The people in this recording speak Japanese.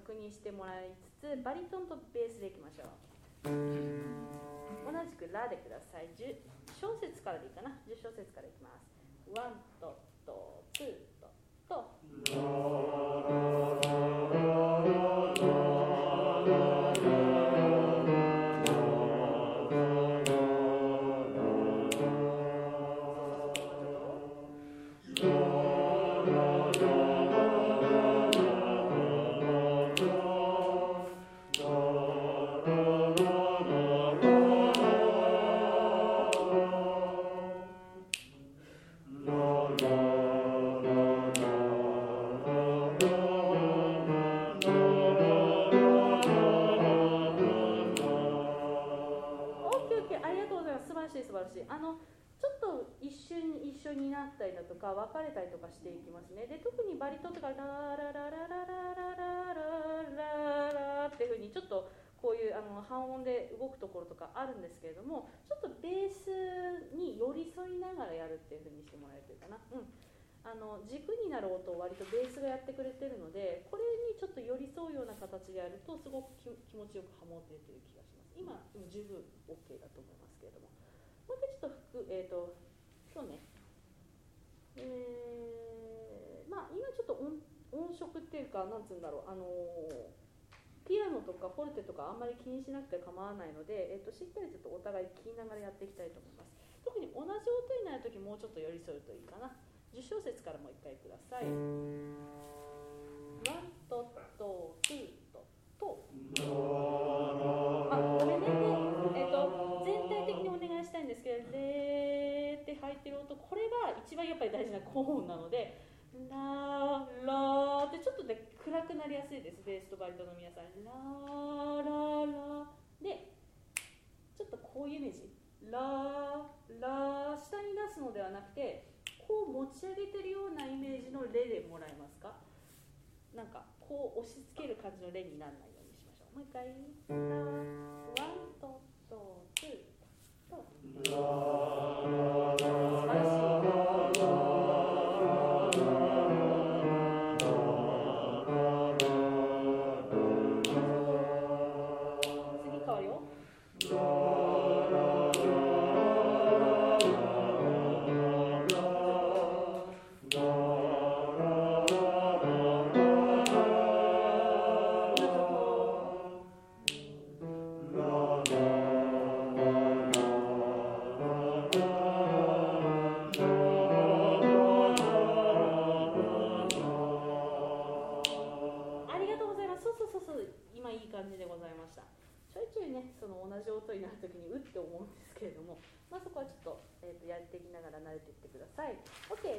確認してもらいつつ、バリトンとベースでいきましょう。同じくラでください。10小節からでいいかな。10小節からいきます。ワンとツーと。素晴らしい。ちょっと一緒になったりだとか別れたりとかしていきますね。で、特にバリトンとかララララララララララっていう風にちょっとこういう半音で動くところとかあるんですけれども、ちょっとベースに寄り添いながらやるっていう風にしてもらえるというかな。軸になる音を割とベースがやってくれてるので、これにちょっと寄り添うような形でやるとすごく気持ちよくハモっているという気がします。今十分 OK だと思いますけれども。もう一回ちょっとそうね、まあ今ちょっと音色っていうか、なんつうんだろう、ピアノとかフォルテとかあんまり気にしなくて構わないので、しっかりちょっとお互い聞きながらやっていきたいと思います。特に同じ音になるときもうちょっと寄り添うといいかな。10小節からもう一回ください。ワンとツーと。ごめんね。全体的にお願いしたいんですけど、レーって入ってる音、これが一番やっぱり大事な高音なので、ラーラーってちょっとで暗くなりやすいです。ベースとバリトンの皆さん、ラーラーラーでちょっとこういうイメージ、ラーラー下に出すのではなくて、こう持ち上げてるようなイメージのレでもらえますか。なんかこう押し付ける感じのレにならないようにしましょう。もう一回、ラーワンとツーと。素晴らしい。次変わるよ。になるときにうって思うんですけれども、そこはちょっと、やっていきながら慣れていってください。OK。